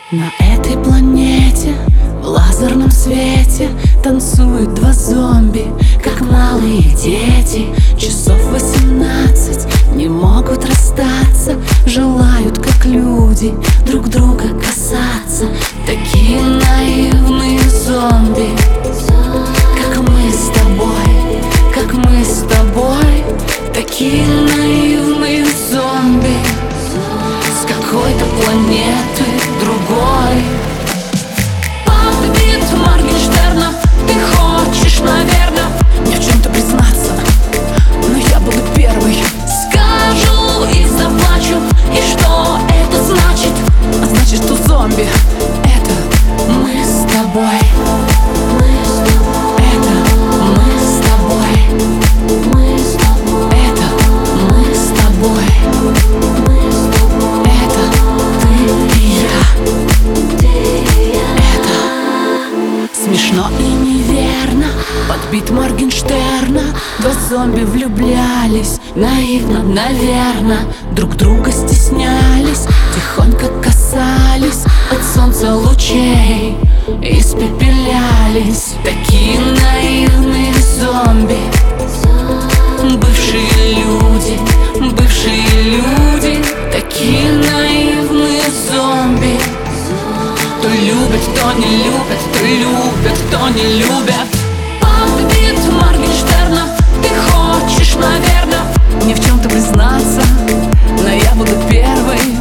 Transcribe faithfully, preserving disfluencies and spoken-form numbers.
На этой планете в лазерном свете танцуют два зомби, как малые дети. Часов восемнадцать, не могут расстаться, желают, как люди, друг друга касаться. Такие наивные зомби, как мы с тобой, как мы с тобой. Такие наивные зомби с какой-то планеты другой. Под Моргенштерна ты хочешь, наверное, мне в чем-то признаться, но я буду первый. Скажу и заплачу, и что это значит? А значит, что зомби — это мы с тобой. Это мы с тобой. Мы с тобой. Это мы с тобой. Смешно и неверно, под бит Моргенштерна два зомби влюблялись, наивно, наверно, друг друга стеснялись, тихонько касались от солнца лучей, испепелялись. Такие наивные зомби, бывшие люди, бывшие люди. Такие наивные зомби, кто любит, кто не любит, кто любит, кто не любит. Под бит Моргенштерна ты хочешь, наверное, мне в чем-то признаться, но я буду первый.